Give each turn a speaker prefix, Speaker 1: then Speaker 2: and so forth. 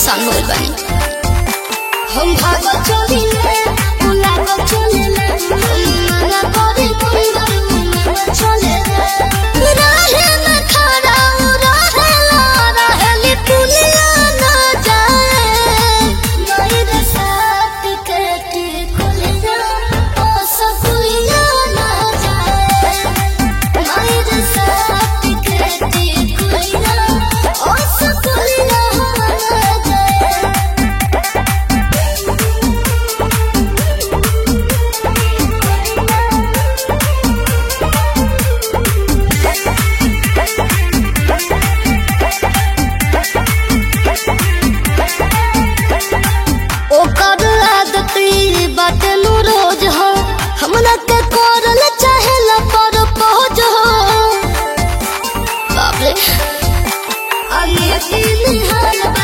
Speaker 1: परेशान हो गई। हम भागो चलिले उलागो चलिले मना करे कोई चले रहे न खड़ा रहे पुलिया ना जाए मेरे साथ कटे खुलिया ओ सकुलिया ना जाए मेरे साथ कटे खुलिया ओ सकुलिया ना जाए। ओकर आदती बाटे नु रोज हो हमरा के करल चाहेला पर पहुंच हो बाप रे आगे दिन हाल